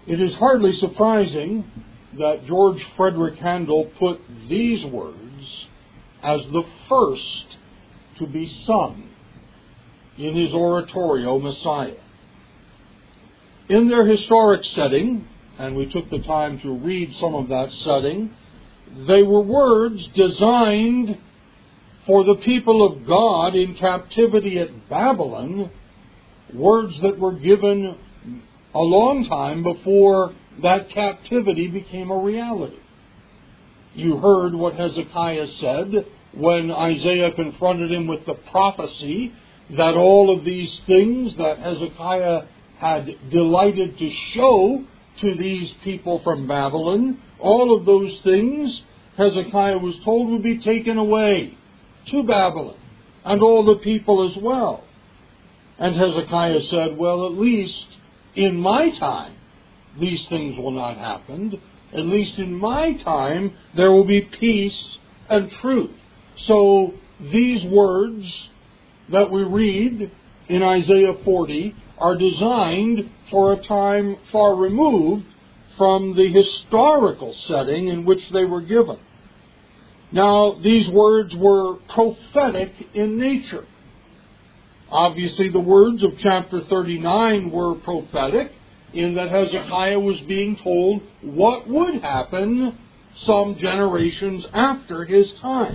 It is hardly surprising that George Frederick Handel put these words as the first to be sung in his oratorio, Messiah. In their historic setting, and we took the time to read some of that setting, they were words designed for the people of God in captivity at Babylon, words that were given a long time before that captivity became a reality. You heard what Hezekiah said when Isaiah confronted him with the prophecy that all of these things that Hezekiah had delighted to show to these people from Babylon, all of those things, Hezekiah was told, would be taken away to Babylon, and all the people as well. And Hezekiah said, well, at least in my time, these things will not happen. At least in my time, there will be peace and truth. So these words that we read in Isaiah 40 are designed for a time far removed from the historical setting in which they were given. Now, these words were prophetic in nature. Obviously, the words of chapter 39 were prophetic in that Hezekiah was being told what would happen some generations after his time.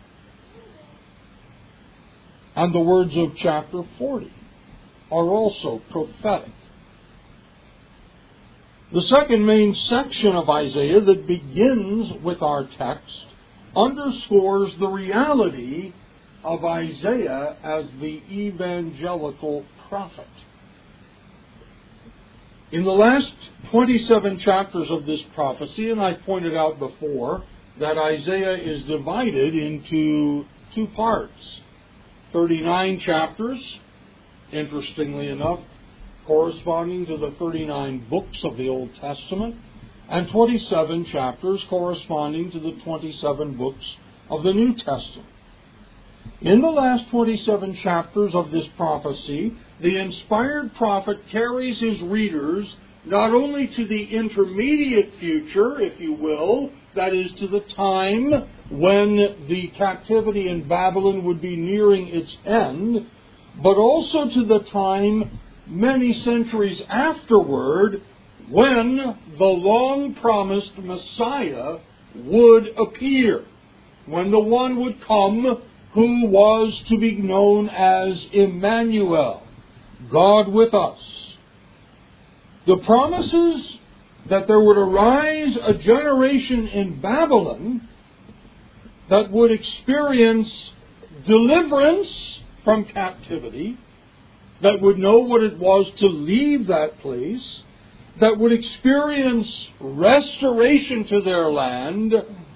And the words of chapter 40 are also prophetic. The second main section of Isaiah that begins with our text underscores the reality of Isaiah as the evangelical prophet. In the last 27 chapters of this prophecy, and I pointed out before that Isaiah is divided into two parts. 39 chapters, interestingly enough, corresponding to the 39 books of the Old Testament, and 27 chapters corresponding to the 27 books of the New Testament. In the last 27 chapters of this prophecy, the inspired prophet carries his readers not only to the intermediate future, if you will, that is to the time when the captivity in Babylon would be nearing its end, but also to the time many centuries afterward when the long-promised Messiah would appear, when the one would come who was to be known as Emmanuel, God with us. The promises that there would arise a generation in Babylon that would experience deliverance from captivity, that would know what it was to leave that place, that would experience restoration to their land.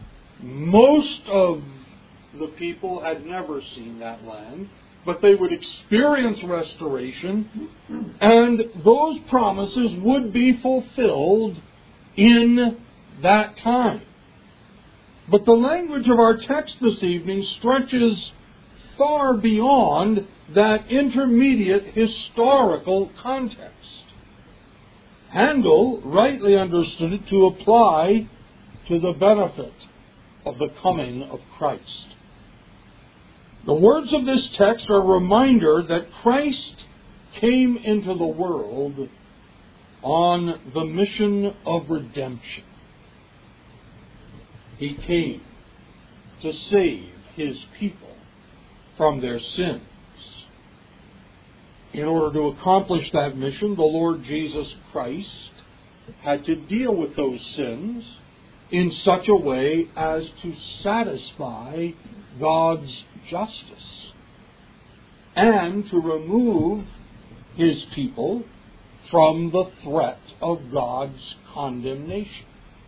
Most of the people had never seen that land, but they would experience restoration, and those promises would be fulfilled in that time. But the language of our text this evening stretches far beyond that intermediate historical context. Handel rightly understood it to apply to the benefit of the coming of Christ. The words of this text are a reminder that Christ came into the world on the mission of redemption. He came to save His people from their sins. In order to accomplish that mission, the Lord Jesus Christ had to deal with those sins in such a way as to satisfy God's justice and to remove His people from the threat of God's condemnation.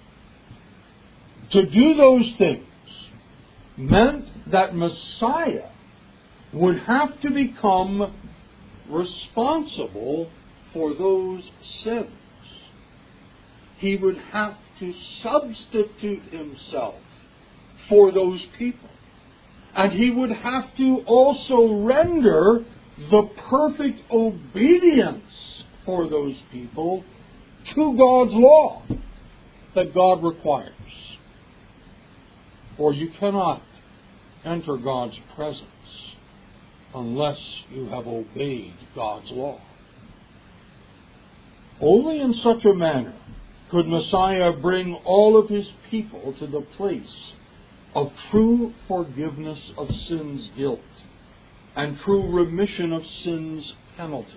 To do those things meant that Messiah would have to become responsible for those sins. He would have to substitute Himself for those people. And He would have to also render the perfect obedience for those people to God's law that God requires. For you cannot enter God's presence unless you have obeyed God's law. Only in such a manner could Messiah bring all of his people to the place of true forgiveness of sin's guilt and true remission of sin's penalty.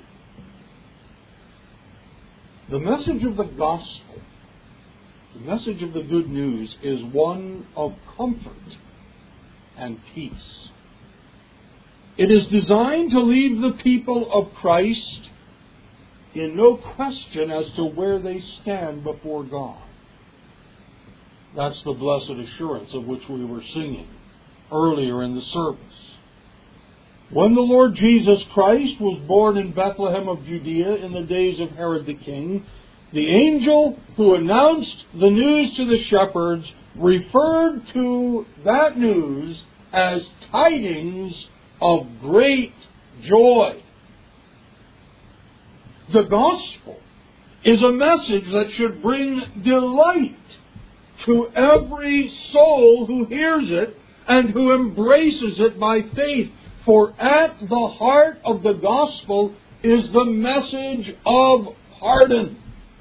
The message of the gospel, the message of the good news, is one of comfort and peace. It is designed to leave the people of Christ in no question as to where they stand before God. That's the blessed assurance of which we were singing earlier in the service. When the Lord Jesus Christ was born in Bethlehem of Judea in the days of Herod the king, the angel who announced the news to the shepherds referred to that news as tidings of great joy. The gospel is a message that should bring delight to every soul who hears it and who embraces it by faith. For at the heart of the gospel is the message of pardon.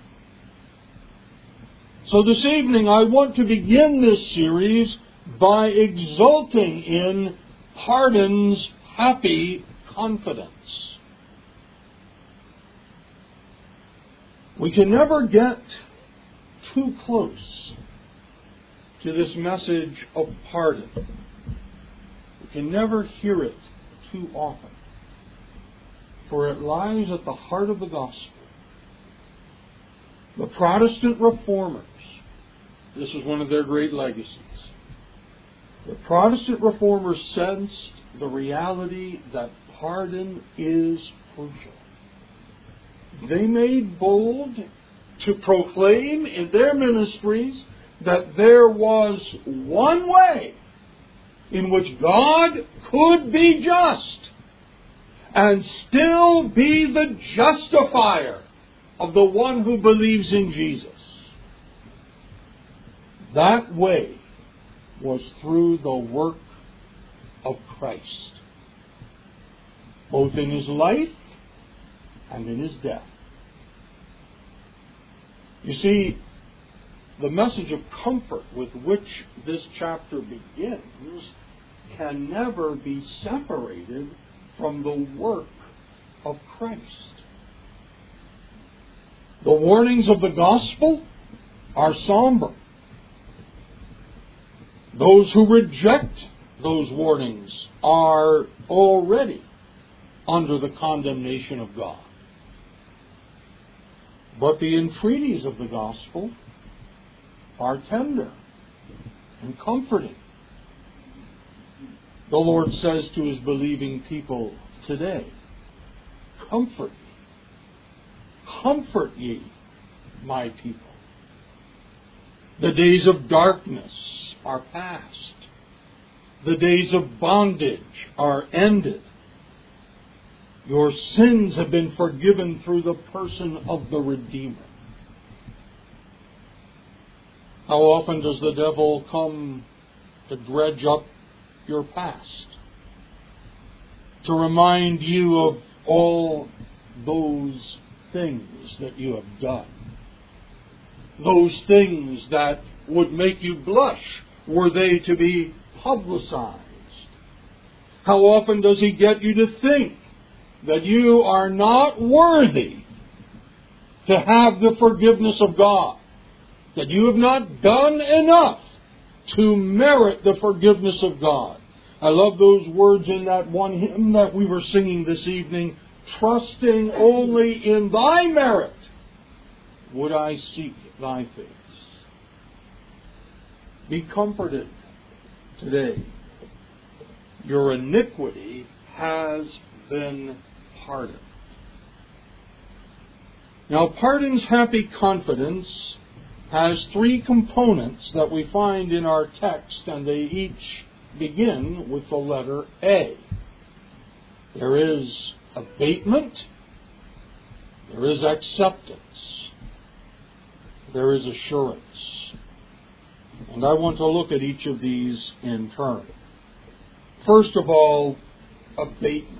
So this evening I want to begin this series by exulting in pardon's happy confidence. We can never get too close to this message of pardon. We can never hear it too often, for it lies at the heart of the gospel. The Protestant reformers, this is one of their great legacies. The Protestant reformers sensed the reality that pardon is crucial. They made bold to proclaim in their ministries that there was one way in which God could be just and still be the justifier of the one who believes in Jesus. That way was through the work of Christ, both in his life and in his death. You see, the message of comfort with which this chapter begins can never be separated from the work of Christ. The warnings of the gospel are somber. Those who reject those warnings are already under the condemnation of God. But the entreaties of the gospel are tender and comforting. The Lord says to his believing people today, comfort ye, my people. The days of darkness are past. The days of bondage are ended. Your sins have been forgiven through the person of the Redeemer. How often does the devil come to dredge up your past, to remind you of all those things that you have done, those things that would make you blush were they to be publicized? How often does he get you to think that you are not worthy to have the forgiveness of God, that you have not done enough to merit the forgiveness of God? I love those words in that one hymn that we were singing this evening. Trusting only in thy merit would I seek thy face. Be comforted today. Your iniquity has been pardoned. Now, pardon's happy confidence has three components that we find in our text, and they each begin with the letter A. There is abatement, there is acceptance, there is assurance. And I want to look at each of these in turn. First of all, abatement.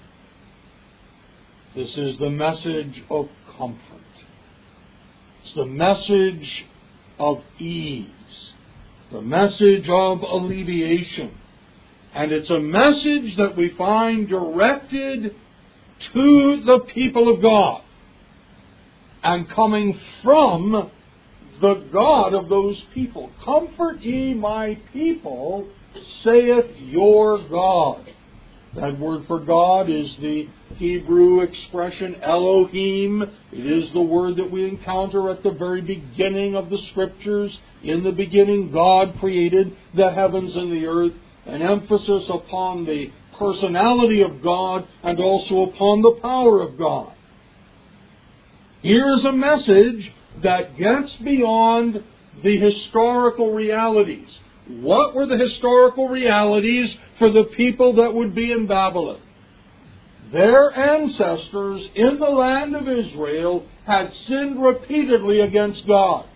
This is the message of comfort. It's the message of ease. The message of alleviation. And it's a message that we find directed to the people of God and coming from the God of those people. Comfort ye my people, saith your God. That word for God is the Hebrew expression Elohim. It is the word that we encounter at the very beginning of the Scriptures. In the beginning, God created the heavens and the earth. An emphasis upon the personality of God and also upon the power of God. Here is a message that gets beyond the historical realities. What were the historical realities for the people that would be in Babylon? Their ancestors in the land of Israel had sinned repeatedly against God.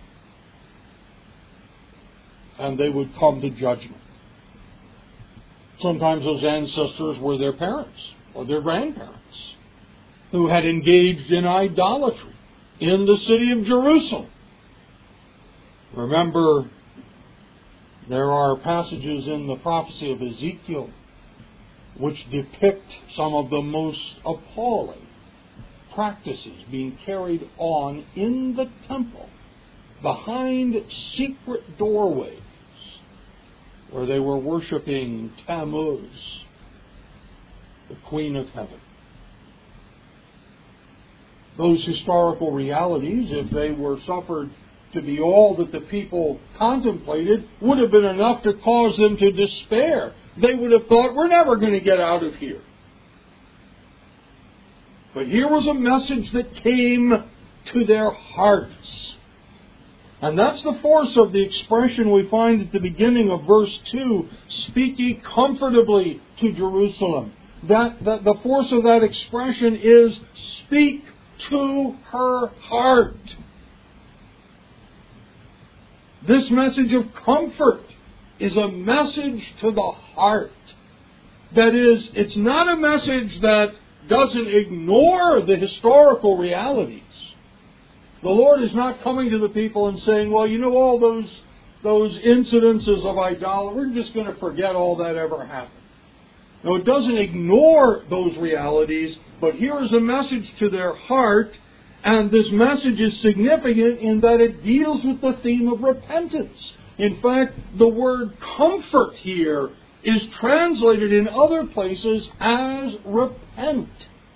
And they would come to judgment. Sometimes those ancestors were their parents or their grandparents who had engaged in idolatry in the city of Jerusalem. Remember, there are passages in the prophecy of Ezekiel which depict some of the most appalling practices being carried on in the temple behind secret doorways where they were worshiping Tammuz, the Queen of Heaven. Those historical realities, if they were suffered to be all that the people contemplated, would have been enough to cause them to despair. They would have thought, we're never going to get out of here. But here was a message that came to their hearts. And that's the force of the expression we find at the beginning of verse 2, speak ye comfortably to Jerusalem. The force of that expression is speak to her heart. This message of comfort is a message to the heart. That is, it's not a message that doesn't ignore the historical realities. The Lord is not coming to the people and saying, well, you know, all those incidences of idolatry, we're just going to forget all that ever happened. No, it doesn't ignore those realities, but here is a message to their heart, and this message is significant in that it deals with the theme of repentance. In fact, the word comfort here is translated in other places as repent.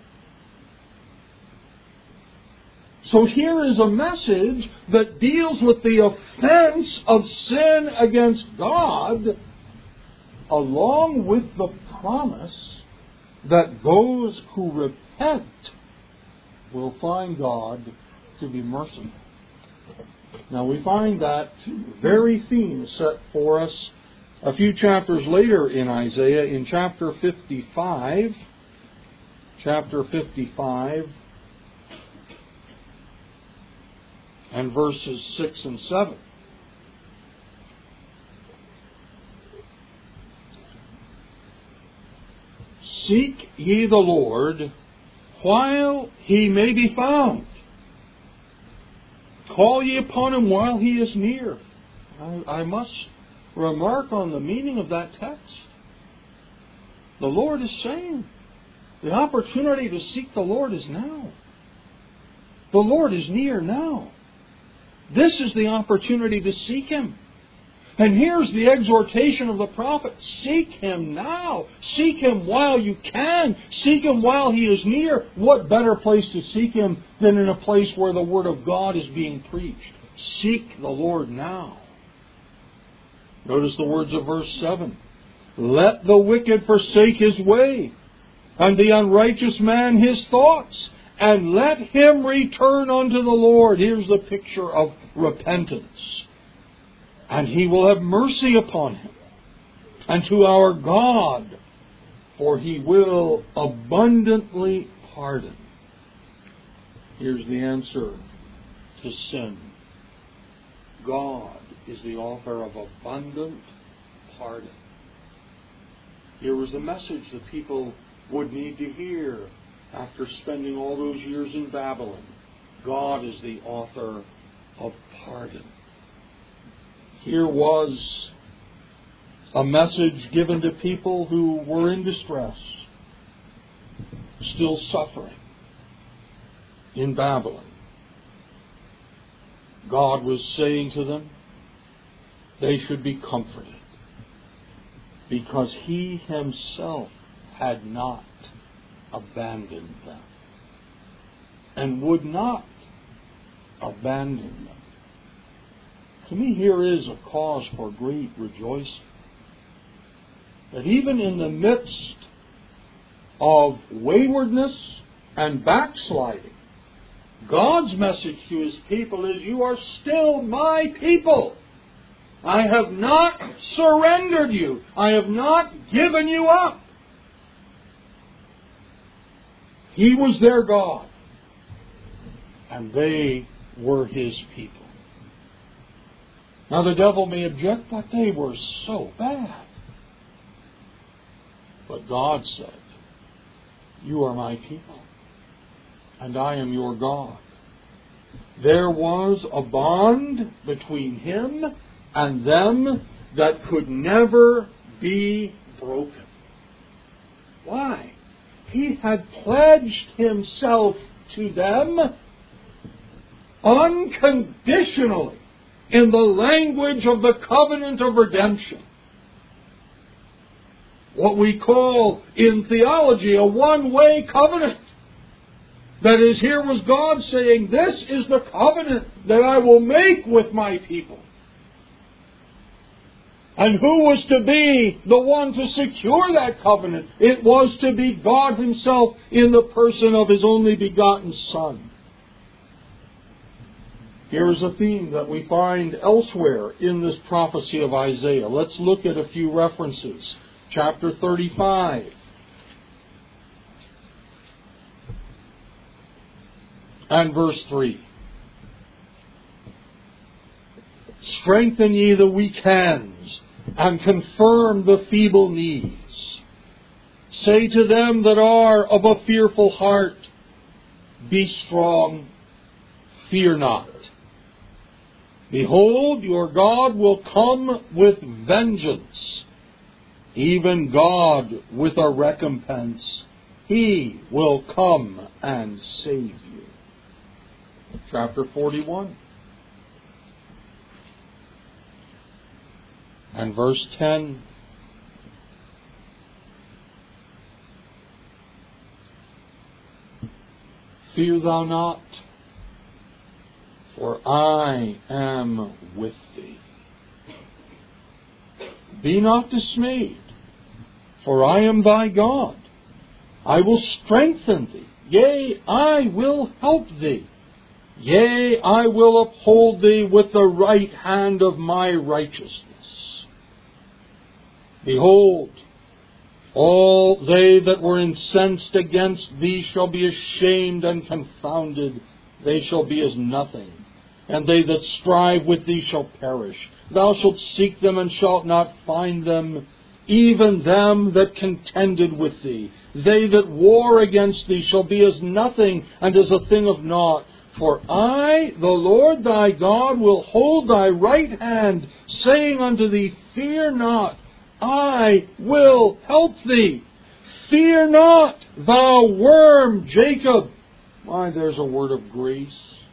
So here is a message that deals with the offense of sin against God, along with the promise that those who repent will find God to be merciful. Now we find that very theme set for us a few chapters later in Isaiah, in chapter 55. Chapter 55 and verses 6 and 7. Seek ye the Lord while he may be found. Call ye upon him while he is near. I must remark on the meaning of that text. The Lord is saying, the opportunity to seek the Lord is now. The Lord is near now. This is the opportunity to seek Him. And here's the exhortation of the prophet. Seek Him now. Seek Him while you can. Seek Him while He is near. What better place to seek Him than in a place where the Word of God is being preached? Seek the Lord now. Notice the words of verse 7. Let the wicked forsake his way, and the unrighteous man his thoughts, and let him return unto the Lord. Here's the picture of repentance. And He will have mercy upon him, and to our God, for He will abundantly pardon. Here's the answer to sin. God is the author of abundant pardon. Here was the message that people would need to hear after spending all those years in Babylon. God is the author of pardon. Here was a message given to people who were in distress, still suffering in Babylon. God was saying to them they should be comforted because He Himself had not abandoned them and would not abandon them. To me, here is a cause for great rejoicing. That even in the midst of waywardness and backsliding, God's message to His people is, you are still my people. I have not surrendered you. I have not given you up. He was their God, and they were His people. Now the devil may object, but they were so bad. But God said, you are my people, and I am your God. There was a bond between Him and them that could never be broken. Why? He had pledged Himself to them unconditionally in the language of the covenant of redemption. What we call in theology a one-way covenant. That is, here was God saying, this is the covenant that I will make with my people. And who was to be the one to secure that covenant? It was to be God Himself in the person of His only begotten Son. Here is a theme that we find elsewhere in this prophecy of Isaiah. Let's look at a few references. Chapter 35. And verse 3. Strengthen ye the weak hands, and confirm the feeble knees. Say to them that are of a fearful heart, be strong, fear not. Behold, your God will come with vengeance, even God with a recompense. He will come and save you. Chapter 41. And verse 10. Fear thou not, for I am with thee. Be not dismayed, for I am thy God. I will strengthen thee. Yea, I will help thee. Yea, I will uphold thee with the right hand of my righteousness. Behold, all they that were incensed against thee shall be ashamed and confounded. They shall be as nothing. And they that strive with thee shall perish. Thou shalt seek them and shalt not find them, even them that contended with thee. They that war against thee shall be as nothing and as a thing of naught. For I, the Lord thy God, will hold thy right hand, saying unto thee, fear not, I will help thee. Fear not, thou worm Jacob. Why, there's a word of grace.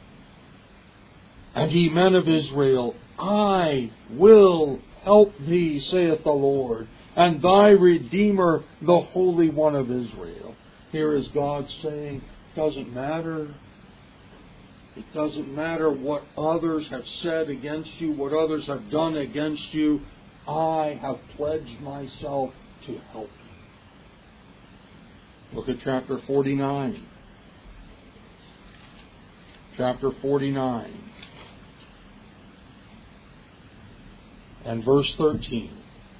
And ye men of Israel, I will help thee, saith the Lord, and thy Redeemer, the Holy One of Israel. Here is God saying, doesn't matter. It doesn't matter what others have said against you, what others have done against you. I have pledged myself to help you. Look at chapter 49. Chapter 49. And verse 13.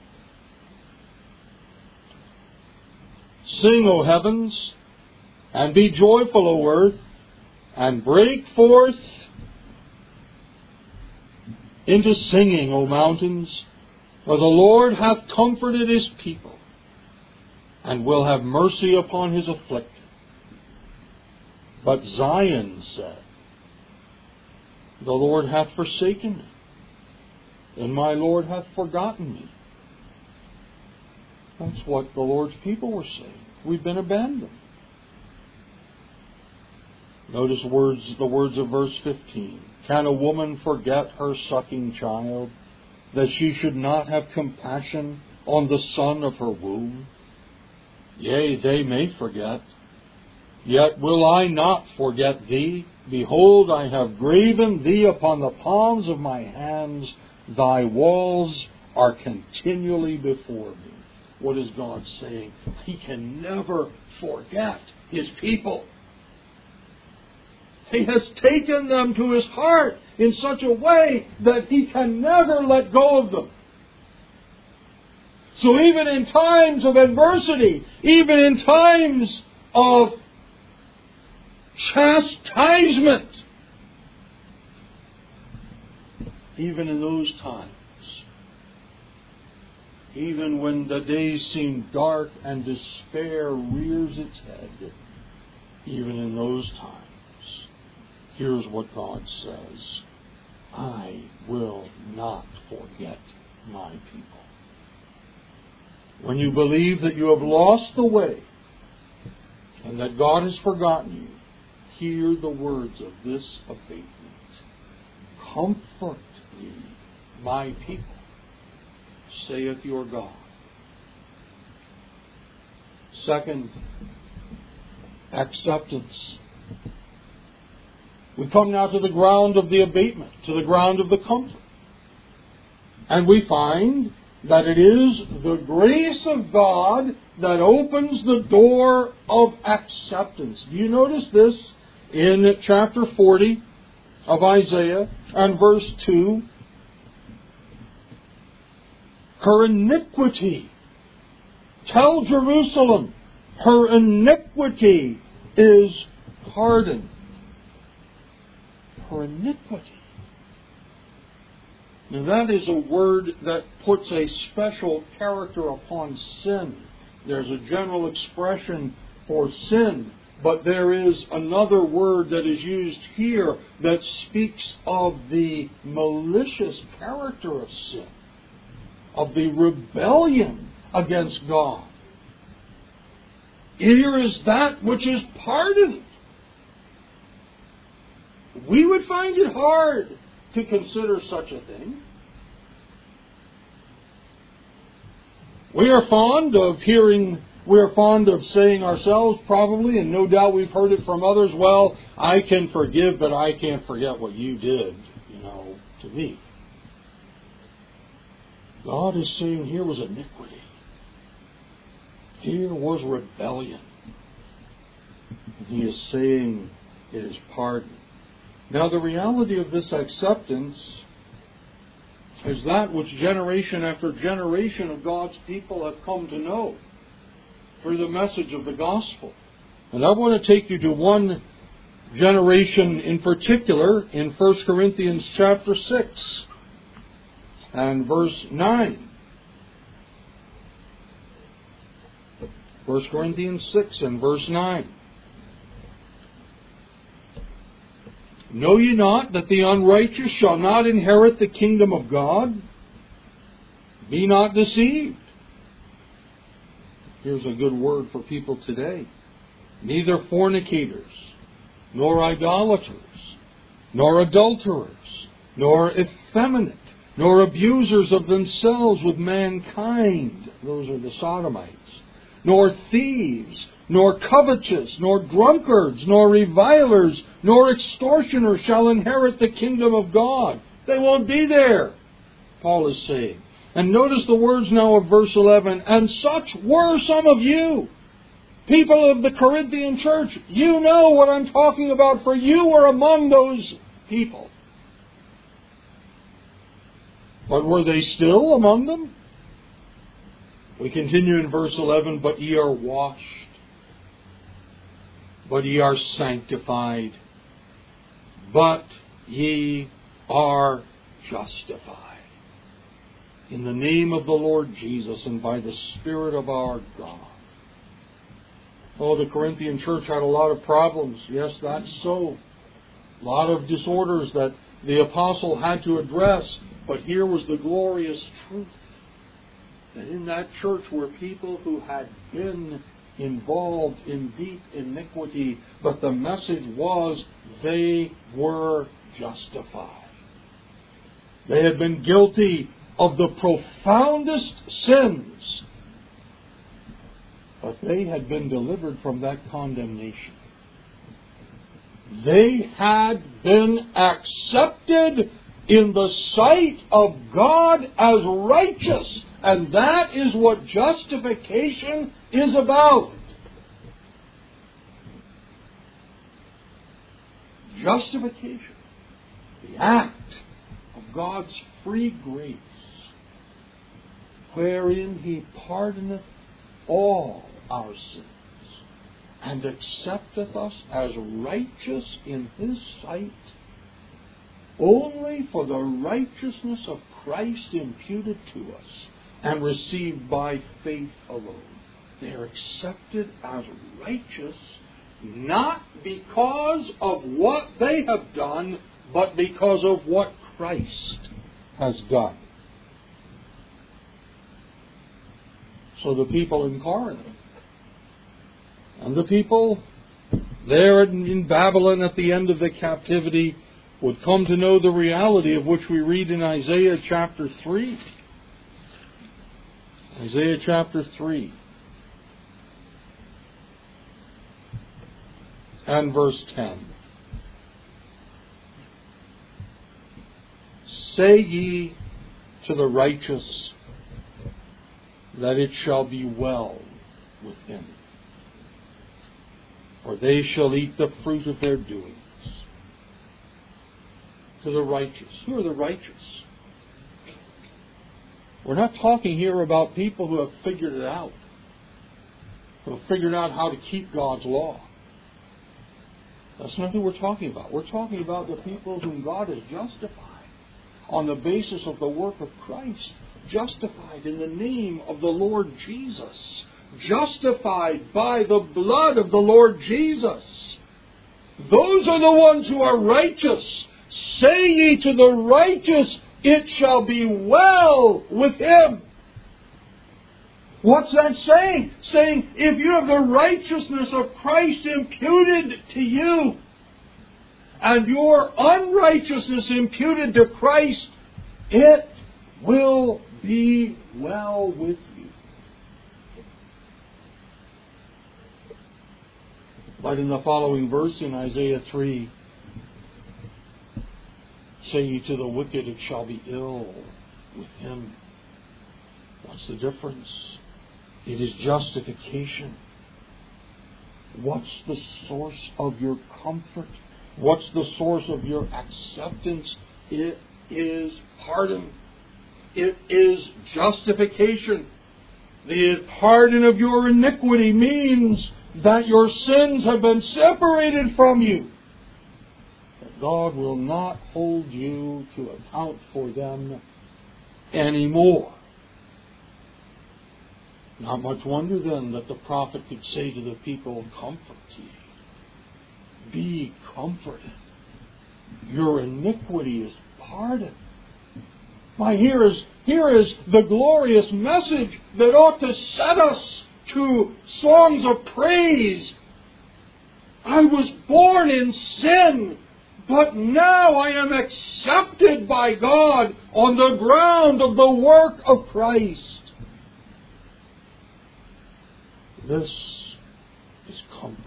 Sing, O heavens, and be joyful, O earth, and break forth into singing, O mountains, for the Lord hath comforted his people, and will have mercy upon his afflicted. But Zion said, the Lord hath forsaken me, and my Lord hath forgotten me. That's what the Lord's people were saying. We've been abandoned. Notice the words of verse 15. Can a woman forget her sucking child, that she should not have compassion on the son of her womb? Yea, they may forget. Yet will I not forget thee. Behold, I have graven thee upon the palms of my hands. Thy walls are continually before me. What is God saying? He can never forget his people. He has taken them to his heart in such a way that he can never let go of them. So even in times of adversity, even in times of chastisement, even in those times, even when the days seem dark and despair rears its head, even in those times, here's what God says: I will not forget my people. When you believe that you have lost the way and that God has forgotten you, hear the words of this abatement. Comfort ye, my people, saith your God. Second, acceptance. We come now to the ground of the abatement, to the ground of the comfort. And we find that it is the grace of God that opens the door of acceptance. Do you notice this in chapter 40 of Isaiah and verse 2? Her iniquity, tell Jerusalem, her iniquity is pardoned. Her iniquity. Now that is a word that puts a special character upon sin. There's a general expression for sin, but there is another word that is used here that speaks of the malicious character of sin, of the rebellion against God. Here is that which is pardoned. We would find it hard to consider such a thing. We are fond of saying ourselves probably, and no doubt we've heard it from others, well, I can forgive, but I can't forget what you did, to me. God is saying here was iniquity. Here was rebellion. And He is saying it is pardon. Now the reality of this acceptance is that which generation after generation of God's people have come to know through the message of the gospel. And I want to take you to one generation in particular in 1 Corinthians chapter 6 and verse 9. 1 Corinthians 6 and verse 9. Know ye not that the unrighteous shall not inherit the kingdom of God? Be not deceived. Here's a good word for people today. Neither fornicators, nor idolaters, nor adulterers, nor effeminate, nor abusers of themselves with mankind. Those are the sodomites. Nor thieves, nor covetous, nor drunkards, nor revilers, nor extortioners shall inherit the kingdom of God. They won't be there, Paul is saying. And notice the words now of verse 11. And such were some of you, people of the Corinthian church. You know what I'm talking about, for you were among those people. But were they still among them? We continue in verse 11, but ye are washed, but ye are sanctified, but ye are justified. In the name of the Lord Jesus and by the Spirit of our God. Oh, the Corinthian church had a lot of problems. Yes, that's so. A lot of disorders that the apostle had to address. But here was the glorious truth. That in that church were people who had been involved in deep iniquity. But the message was they were justified. They had been guilty of the profoundest sins. But they had been delivered from that condemnation. They had been accepted in the sight of God as righteous. And that is what justification is about. Justification. The act of God's free grace, wherein He pardoneth all our sins, and accepteth us as righteous in His sight, only for the righteousness of Christ imputed to us, and received by faith alone. They are accepted as righteous, not because of what they have done, but because of what Christ has done. So the people in Corinth and the people there in Babylon at the end of the captivity would come to know the reality of which we read in Isaiah chapter 3. Isaiah chapter 3 and verse 10. Say ye to the righteous that it shall be well with him, for they shall eat the fruit of their doings. To the righteous. Who are the righteous? We're not talking here about people who have figured it out, who have figured out how to keep God's law. That's not who we're talking about. We're talking about the people whom God has justified on the basis of the work of Christ. Justified in the name of the Lord Jesus. Justified by the blood of the Lord Jesus. Those are the ones who are righteous. Say ye to the righteous, it shall be well with him. What's that saying? Saying, if you have the righteousness of Christ imputed to you, and your unrighteousness imputed to Christ, it will be well with you. But in the following verse in Isaiah 3, say ye to the wicked, it shall be ill with him. What's the difference? It is justification. What's the source of your comfort? What's the source of your acceptance? It is pardon. It is justification. The pardon of your iniquity means that your sins have been separated from you. That God will not hold you to account for them anymore. Not much wonder then that the prophet could say to the people, comfort ye. Be comforted. Your iniquity is pardoned. Why, here is the glorious message that ought to set us to songs of praise. I was born in sin, but now I am accepted by God on the ground of the work of Christ. This is comfort.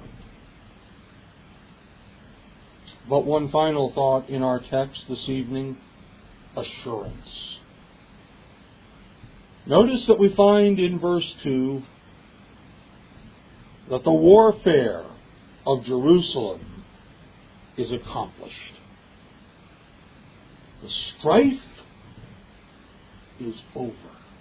But one final thought in our text this evening, assurance. Notice that we find in verse 2 that the warfare of Jerusalem is accomplished. The strife is over.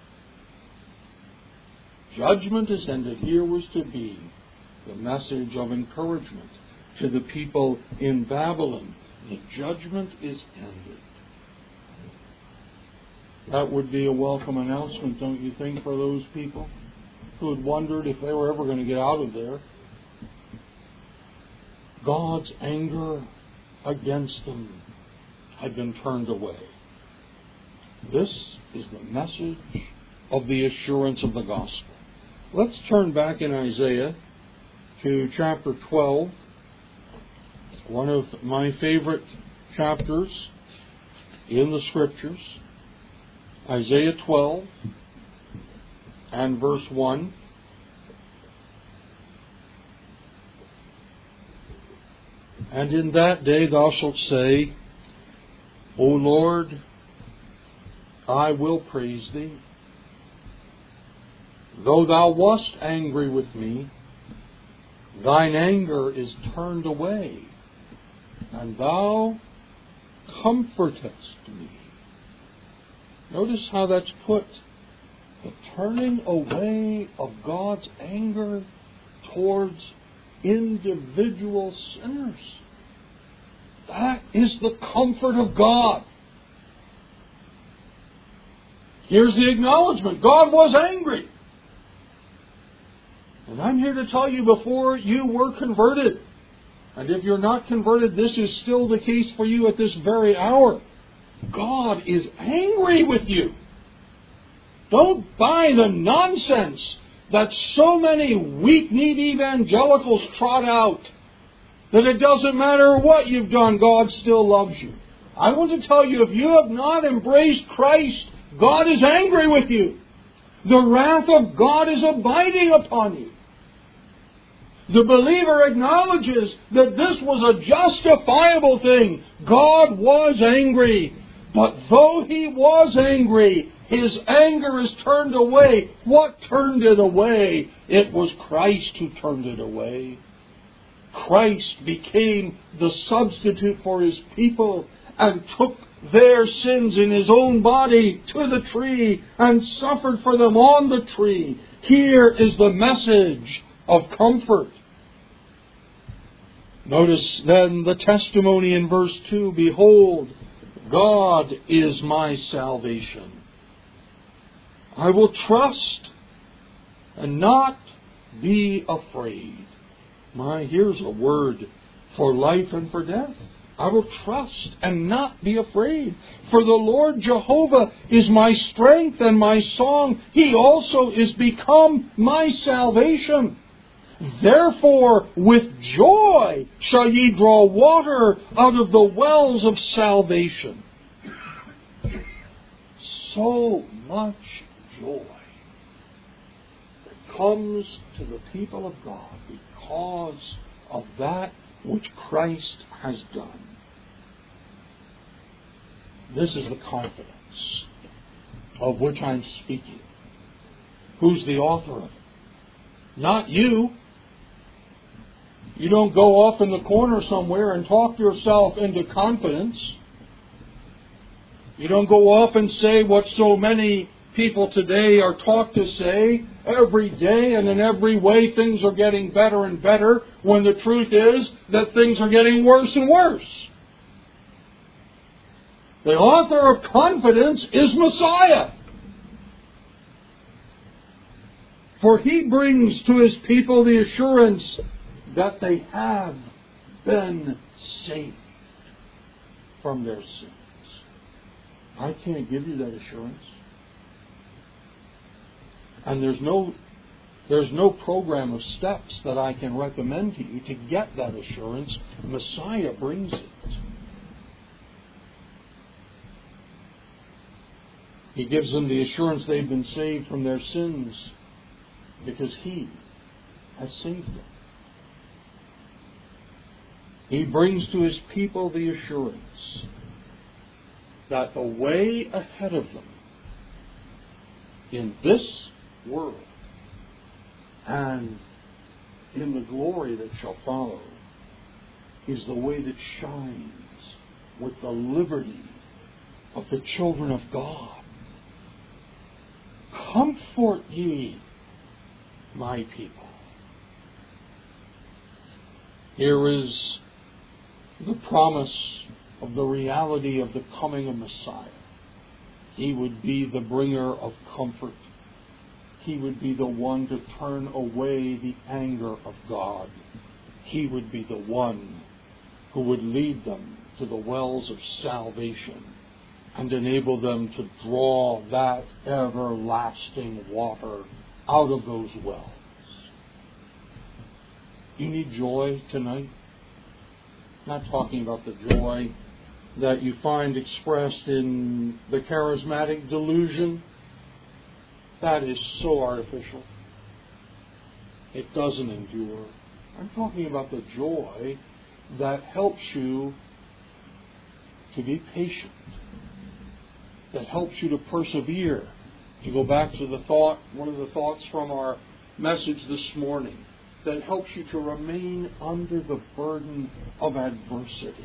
Judgment is ended. Here was to be the message of encouragement to the people in Babylon. The judgment is ended. That would be a welcome announcement, don't you think, for those people who had wondered if they were ever going to get out of there. God's anger against them had been turned away. This is the message of the assurance of the gospel. Let's turn back in Isaiah to chapter 12, one of my favorite chapters in the Scriptures. Isaiah 12 and verse 1. And in that day thou shalt say, O Lord, I will praise thee. Though thou wast angry with me, thine anger is turned away, and thou comfortest me. Notice how that's put. The turning away of God's anger towards individual sinners. That is the comfort of God. Here's the acknowledgement. God was angry. And I'm here to tell you, before you were converted, and if you're not converted, this is still the case for you at this very hour, God is angry with you. Don't buy the nonsense that so many weak-kneed evangelicals trot out, that it doesn't matter what you've done, God still loves you. I want to tell you, if you have not embraced Christ, God is angry with you. The wrath of God is abiding upon you. The believer acknowledges that this was a justifiable thing. God was angry. But though He was angry, His anger is turned away. What turned it away? It was Christ who turned it away. Christ became the substitute for His people and took their sins in His own body to the tree and suffered for them on the tree. Here is the message of comfort. Notice then the testimony in verse 2. Behold, God is my salvation. I will trust and not be afraid. Here's a word for life and for death. I will trust and not be afraid. For the Lord Jehovah is my strength and my song. He also is become my salvation. Therefore, with joy shall ye draw water out of the wells of salvation. So much joy that comes to the people of God because of that which Christ has done. This is the confidence of which I'm speaking. Who's the author of it? Not you. You don't go off in the corner somewhere and talk yourself into confidence. You don't go off and say what so many people today are taught to say. Every day and in every way things are getting better and better, when the truth is that things are getting worse and worse. The author of confidence is Messiah. For He brings to His people the assurance that they have been saved from their sins. I can't give you that assurance. And there's no program of steps that I can recommend to you to get that assurance. Messiah brings it. He gives them the assurance they've been saved from their sins because He has saved them. He brings to His people the assurance that the way ahead of them in this world and in the glory that shall follow is the way that shines with the liberty of the children of God. Comfort ye, my people. Here is the promise of the reality of the coming of Messiah. He would be the bringer of comfort. He would be the one to turn away the anger of God. He would be the one who would lead them to the wells of salvation and enable them to draw that everlasting water out of those wells. You need joy tonight? Not talking about the joy that you find expressed in the charismatic delusion. That is so artificial. It doesn't endure. I'm talking about the joy that helps you to be patient, that helps you to persevere. To go back to the thought, one of the thoughts from our message this morning, that helps you to remain under the burden of adversity.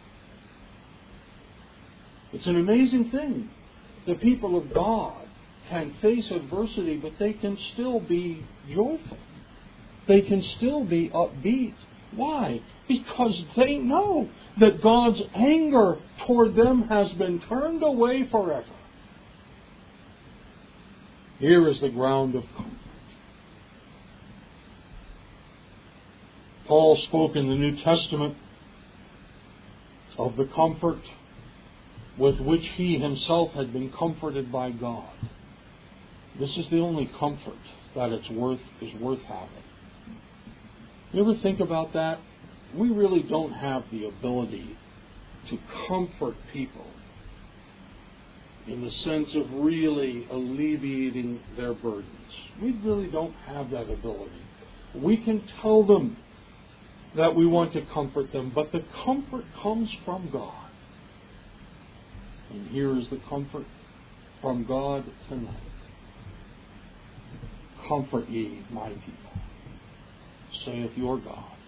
It's an amazing thing. The people of God can face adversity, but they can still be joyful. They can still be upbeat. Why? Because they know that God's anger toward them has been turned away forever. Here is the ground of comfort. Paul spoke in the New Testament of the comfort with which he himself had been comforted by God. This is the only comfort that is worth having. You ever think about that? We really don't have the ability to comfort people in the sense of really alleviating their burdens. We really don't have that ability. We can tell them that we want to comfort them, but the comfort comes from God. And here is the comfort from God tonight. Comfort ye, my people, saith your God.